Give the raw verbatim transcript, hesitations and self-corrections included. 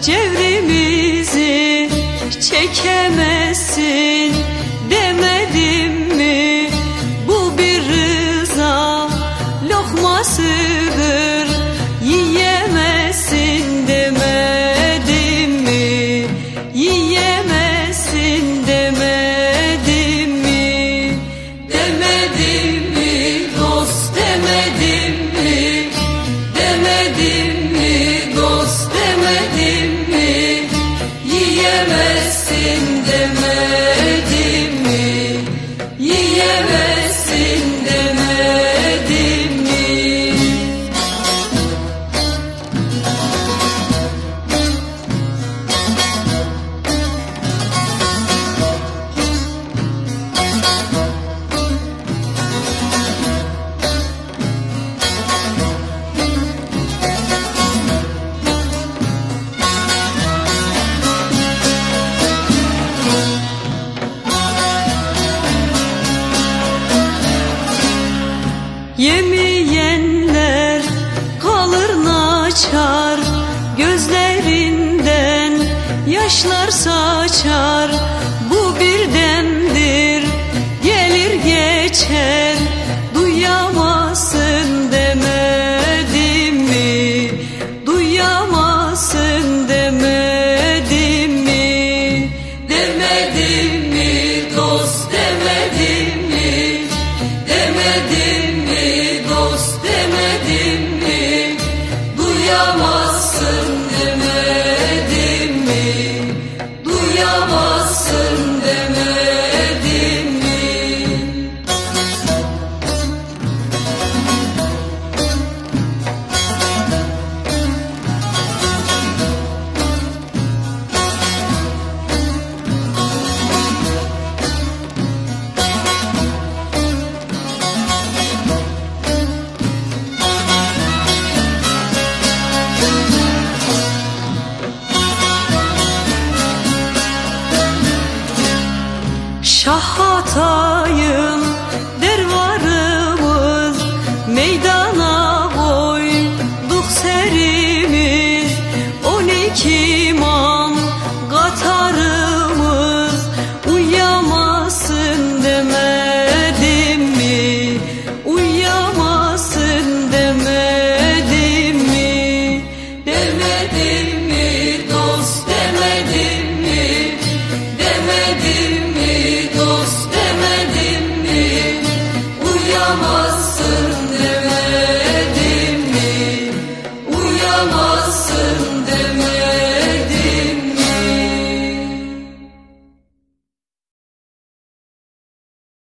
cevrimizi çekemezsin demedim mi? Bu bir rıza lokmasıdır, yiyemezsin demedim mi? Yiyemezsin demedim mi? Demedim mi dost, demedim mi? Demedim mi dost, demedim mi? Yiyemezsin demedim mi? Yiyemezsin demedim mi? Yemeyenler kalır naçar, gözlerinden yaşlar saçar. Bu bir demdir, gelir geçer, duyamazsın demedim mi? Duyamazsın demedim mi? Demedim mi dost, demedim mi? Demedim mi dost, demedim mi? Duyamazsın demedim mi? Duyamazsın demedim mi? Şah Hatay'ın